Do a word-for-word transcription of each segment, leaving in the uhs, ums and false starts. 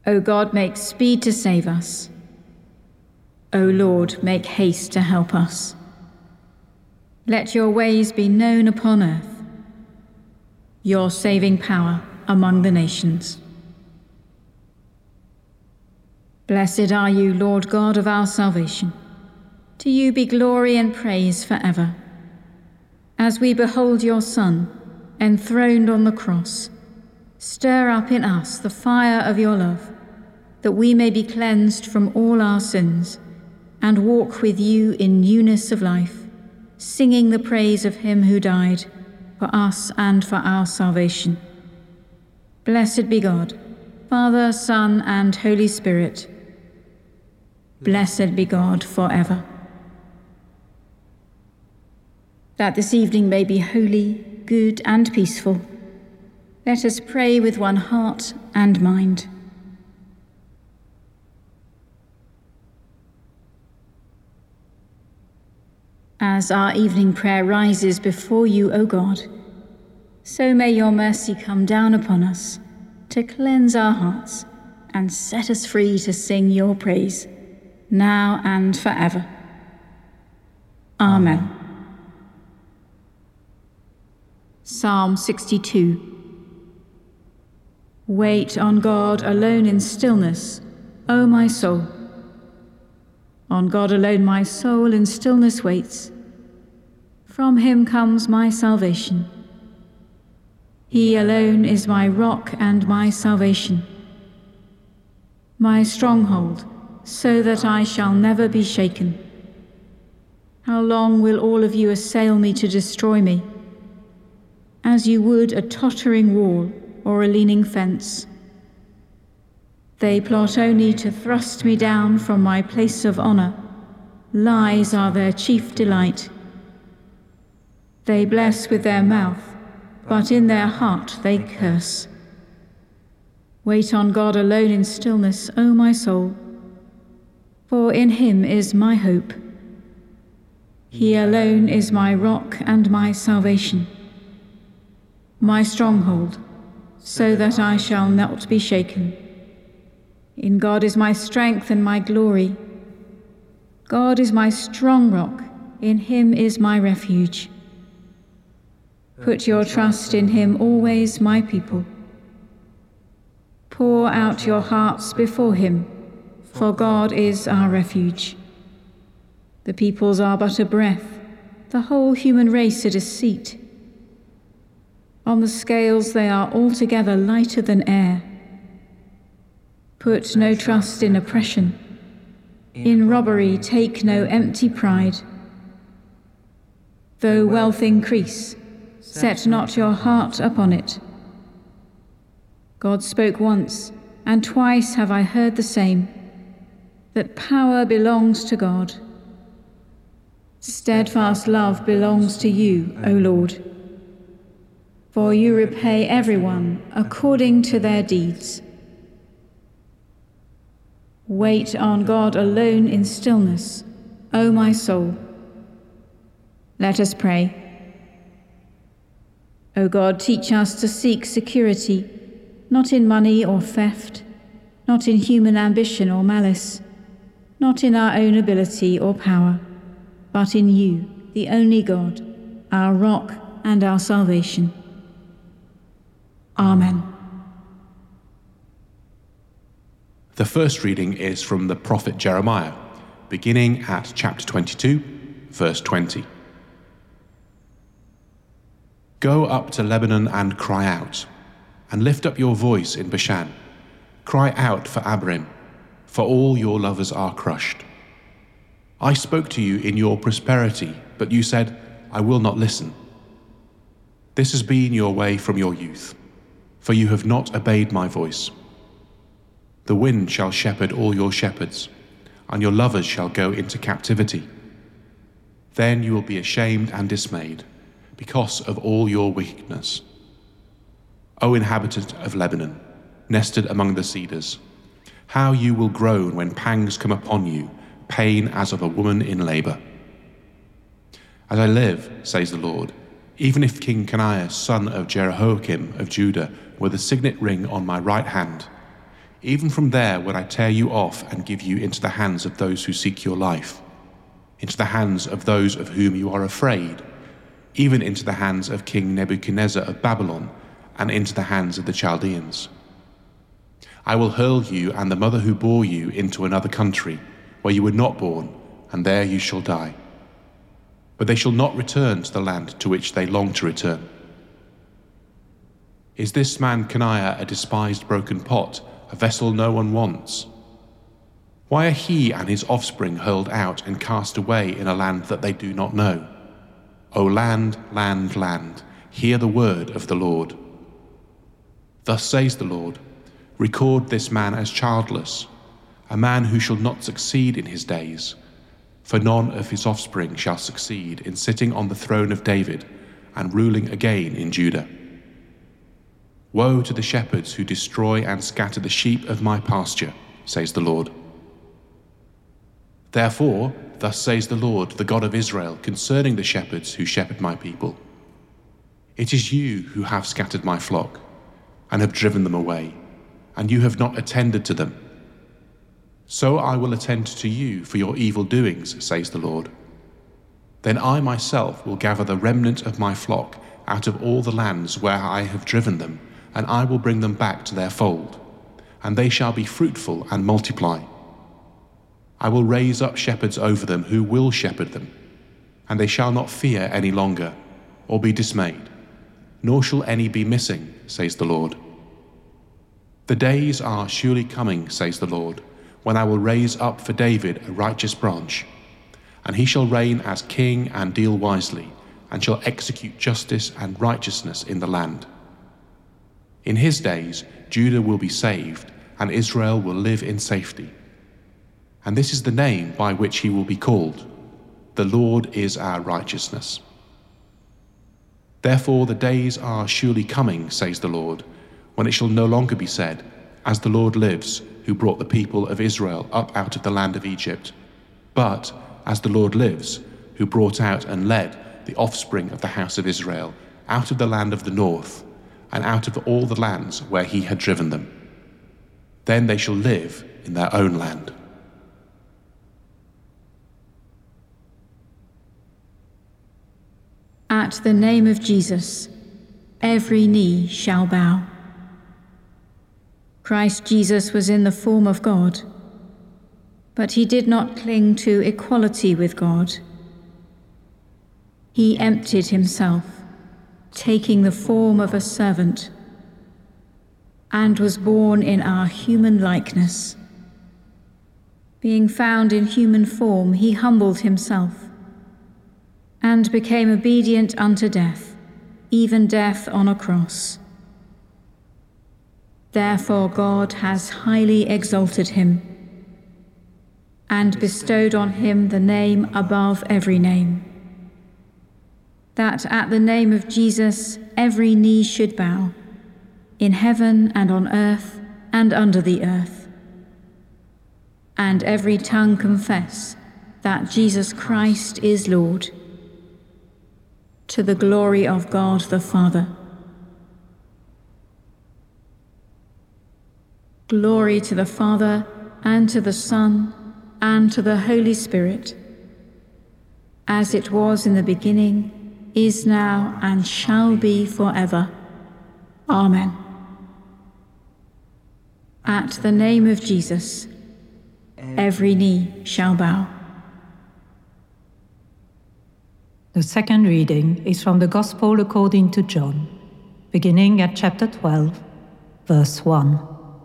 O God, make speed to save us. O Lord, make haste to help us. Let your ways be known upon earth, your saving power among the nations. Blessed are you, Lord God of our salvation. To you be glory and praise forever. As we behold your Son, enthroned on the cross, stir up in us the fire of your love, that we may be cleansed from all our sins, and walk with you in newness of life, singing the praise of him who died for us and for our salvation. Blessed be God, Father, Son, and Holy Spirit. Blessed be God forever. That this evening may be holy, good, and peaceful, let us pray with one heart and mind. As our evening prayer rises before you, O God, so may your mercy come down upon us to cleanse our hearts and set us free to sing your praise, now and forever. Amen. Psalm sixty-two. Wait on God alone in stillness, O my soul. On God alone my soul in stillness waits. From him comes my salvation. He alone is my rock and my salvation, my stronghold, so that I shall never be shaken. How long will all of you assail me to destroy me, as you would a tottering wall or a leaning fence? They plot only to thrust me down from my place of honor. Lies are their chief delight. They bless with their mouth, but in their heart they curse. Wait on God alone in stillness, O my soul, for in him is my hope. He alone is my rock and my salvation, my stronghold, so that I shall not be shaken. In God is my strength and my glory. God is my strong rock, in him is my refuge. Put your trust in him always, my people. Pour out your hearts before him, for God is our refuge. The peoples are but a breath, the whole human race a deceit. On the scales they are altogether lighter than air. Put no trust in oppression. In robbery take no empty pride. Though wealth increase, set not your heart upon it. God spoke once, and twice have I heard the same, that power belongs to God. Steadfast love belongs to you, O Lord. For you repay everyone according to their deeds. Wait on God alone in stillness, O my soul. Let us pray. O God, teach us to seek security, not in money or theft, not in human ambition or malice, not in our own ability or power, but in you, the only God, our rock and our salvation. Amen. The first reading is from the prophet Jeremiah, beginning at chapter twenty-two, verse twenty. Go up to Lebanon and cry out, and lift up your voice in Bashan. Cry out for Abarim, for all your lovers are crushed. I spoke to you in your prosperity, but you said, I will not listen. This has been your way from your youth, for you have not obeyed my voice. The wind shall shepherd all your shepherds, and your lovers shall go into captivity. Then you will be ashamed and dismayed, because of all your wickedness. O inhabitant of Lebanon, nested among the cedars, how you will groan when pangs come upon you, pain as of a woman in labor. As I live, says the Lord, even if King Coniah, son of Jehoiakim of Judah, were the signet ring on my right hand, Even from there will I tear you off and give you into the hands of those who seek your life, into the hands of those of whom you are afraid, even into the hands of King Nebuchadnezzar of Babylon, and into the hands of the Chaldeans. I will hurl you and the mother who bore you into another country, where you were not born, and there you shall die. But they shall not return to the land to which they long to return. Is this man Coniah a despised broken pot, a vessel no one wants? Why are he and his offspring hurled out and cast away in a land that they do not know? O land, land, land, hear the word of the Lord. Thus says the Lord, record this man as childless, a man who shall not succeed in his days, for none of his offspring shall succeed in sitting on the throne of David and ruling again in Judah. Woe to the shepherds who destroy and scatter the sheep of my pasture, says the Lord. Therefore, thus says the Lord, the God of Israel, concerning the shepherds who shepherd my people. It is you who have scattered my flock, and have driven them away, and you have not attended to them. So I will attend to you for your evil doings, says the Lord. Then I myself will gather the remnant of my flock out of all the lands where I have driven them, and I will bring them back to their fold, and they shall be fruitful and multiply. I will raise up shepherds over them who will shepherd them, and they shall not fear any longer, or be dismayed, nor shall any be missing, says the Lord. The days are surely coming, says the Lord, when I will raise up for David a righteous branch, and he shall reign as king and deal wisely, and shall execute justice and righteousness in the land. In his days, Judah will be saved, and Israel will live in safety. And this is the name by which he will be called: the Lord is our righteousness. Therefore the days are surely coming, says the Lord, when it shall no longer be said, as the Lord lives, who brought the people of Israel up out of the land of Egypt, but as the Lord lives, who brought out and led the offspring of the house of Israel out of the land of the north, and out of all the lands where he had driven them. Then they shall live in their own land. At the name of Jesus, every knee shall bow. Christ Jesus was in the form of God, but he did not cling to equality with God. He emptied himself, taking the form of a servant, and was born in our human likeness. Being found in human form, he humbled himself and became obedient unto death, even death on a cross. Therefore God has highly exalted him and bestowed on him the name above every name, that at the name of Jesus every knee should bow, in heaven and on earth and under the earth, and every tongue confess that Jesus Christ is Lord, to the glory of God the Father. Glory to the Father, and to the Son, and to the Holy Spirit, as it was in the beginning, is now, and shall be forever. Amen. At the name of Jesus, every knee shall bow. The second reading is from the Gospel according to John, beginning at chapter twelve, verse one.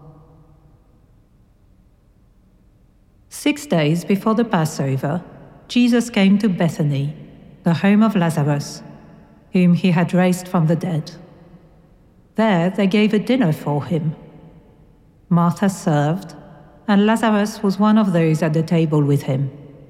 Six days before the Passover, Jesus came to Bethany, the home of Lazarus, whom he had raised from the dead. There they gave a dinner for him. Martha served, and Lazarus was one of those at the table with him.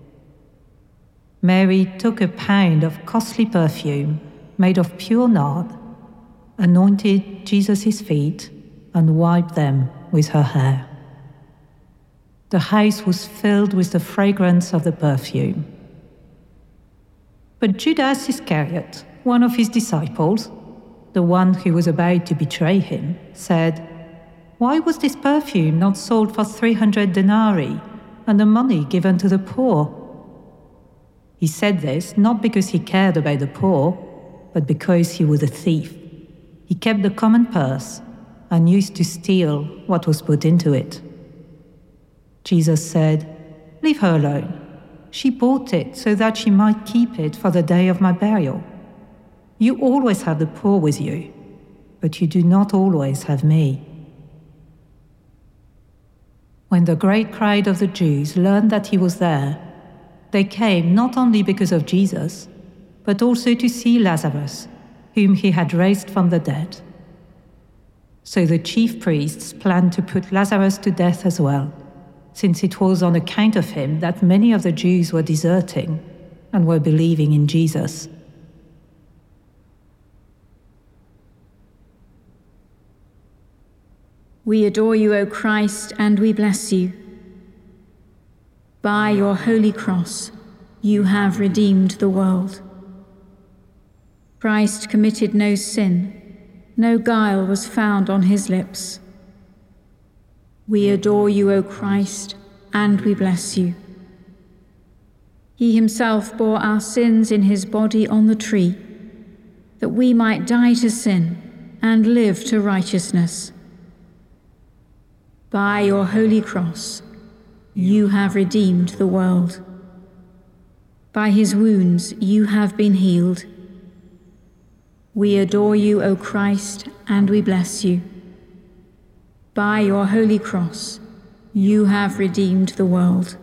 Mary took a pound of costly perfume made of pure nard, anointed Jesus' feet, and wiped them with her hair. The house was filled with the fragrance of the perfume. But Judas Iscariot, one of his disciples, the one who was about to betray him, said, why was this perfume not sold for three hundred denarii and the money given to the poor? He said this not because he cared about the poor, but because he was a thief. He kept the common purse and used to steal what was put into it. Jesus said, "Leave her alone. She bought it so that she might keep it for the day of my burial. You always have the poor with you, but you do not always have me." When the great crowd of the Jews learned that he was there, they came not only because of Jesus, but also to see Lazarus, whom he had raised from the dead. So the chief priests planned to put Lazarus to death as well, since it was on account of him that many of the Jews were deserting and were believing in Jesus. We adore you, O Christ, and we bless you. By your holy cross, you have redeemed the world. Christ committed no sin, no guile was found on his lips. We adore you, O Christ, and we bless you. He himself bore our sins in his body on the tree, that we might die to sin and live to righteousness. By your holy cross, you have redeemed the world. By his wounds you have been healed. We adore you, O Christ, and we bless you. By your holy cross, you have redeemed the world.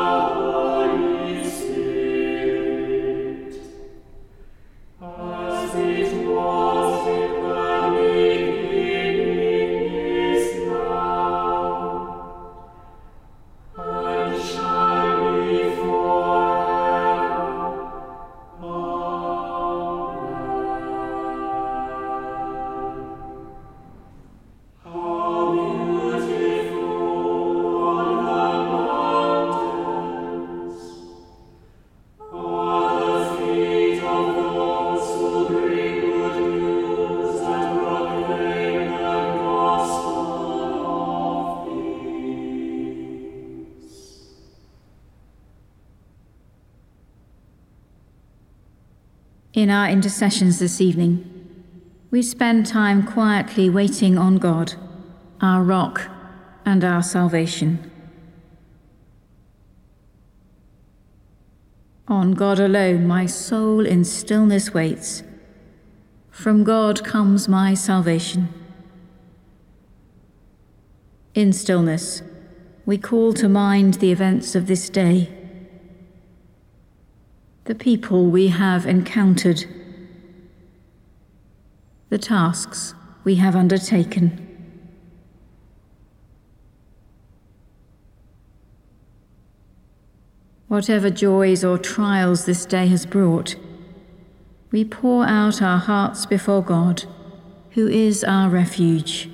As In our intercessions this evening, we spend time quietly waiting on God, our rock and our salvation. On God alone my soul in stillness waits. From God comes my salvation. In stillness, we call to mind the events of this day, the people we have encountered, the tasks we have undertaken. Whatever joys or trials this day has brought, we pour out our hearts before God, who is our refuge.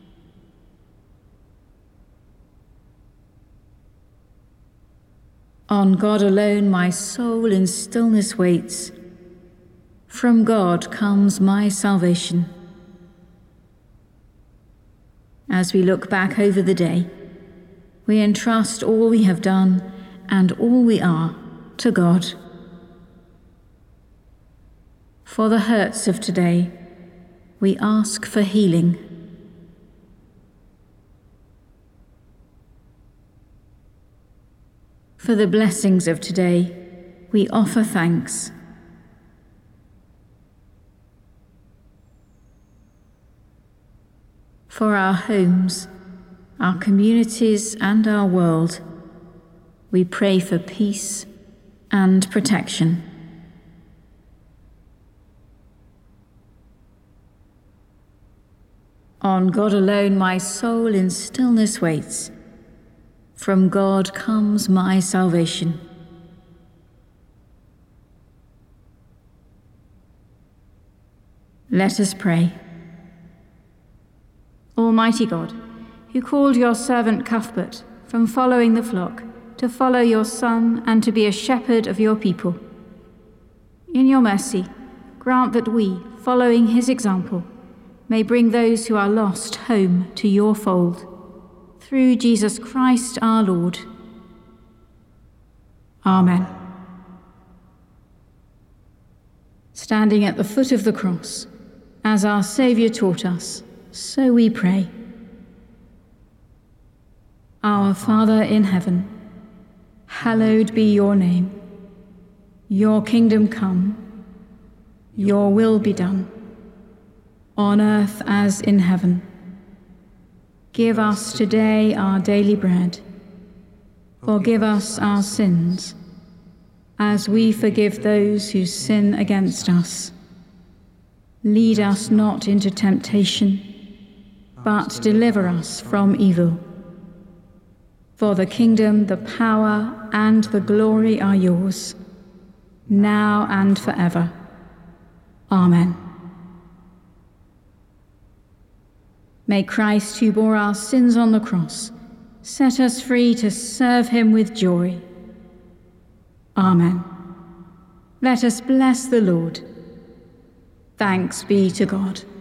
On God alone my soul in stillness waits. From God comes my salvation. As we look back over the day, we entrust all we have done and all we are to God. For the hurts of today, we ask for healing. For the blessings of today, we offer thanks. For our homes, our communities, and our world, we pray for peace and protection. On God alone my soul in stillness waits. From God comes my salvation. Let us pray. Almighty God, who called your servant Cuthbert from following the flock to follow your Son and to be a shepherd of your people, in your mercy, grant that we, following his example, may bring those who are lost home to your fold. Through Jesus Christ our Lord. Amen. Standing at the foot of the cross, as our Saviour taught us, so we pray. Our Father in heaven, hallowed be your name. Your kingdom come, your will be done, on earth as in heaven. Give us today our daily bread. Forgive us our sins, as we forgive those who sin against us. Lead us not into temptation, but deliver us from evil. For the kingdom, the power, and the glory are yours, now and forever. Amen. May Christ, who bore our sins on the cross, set us free to serve him with joy. Amen. Let us bless the Lord. Thanks be to God.